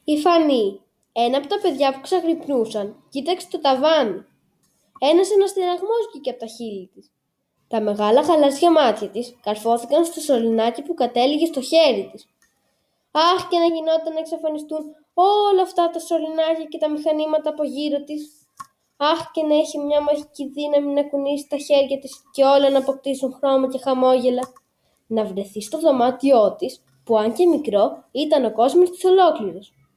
Η Φανή, ένα από τα παιδιά που ξαγρυπνούσαν, κοίταξε το ταβάνι. Ένας αναστηραγμός βγήκε από τα χείλη της. Τα μεγάλα γαλάζια μάτια της καρφώθηκαν στο σωληνάκι που κατέληγε στο χέρι της. Αχ, και να γινόταν να εξαφανιστούν όλα αυτά τα σωληνάκια και τα μηχανήματα από γύρω της. Αχ, και να είχε μια μαγική δύναμη να κουνήσει τα χέρια της και όλα να αποκτήσουν χρώμα και χαμόγελα. Να βρεθεί στο δωμάτιό της, που αν και μικρό, ήταν ο κόσμος της ολόκληρος.